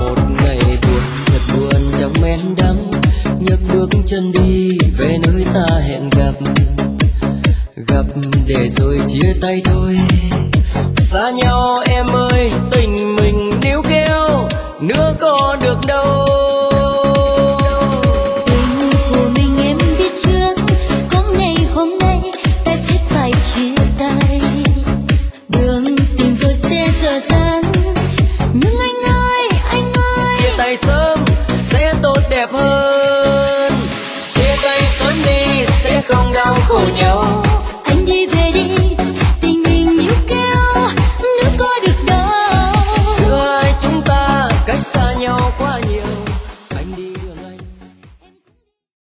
một ngày buồn thật buồn trong men đắng, nhấc bước chân đi về nơi ta hẹn gặp để rồi chia tay thôi. Xa nhau em ơi, tình mình níu kéo nữa có được đâu. Tình của mình em biết trước, có ngày hôm nay ta sẽ phải chia tay. Đường tình rồi sẽ dở dang, nhưng anh ơi chia tay sớm sẽ tốt đẹp hơn. Chia tay sớm đi sẽ không đau khổ nhau.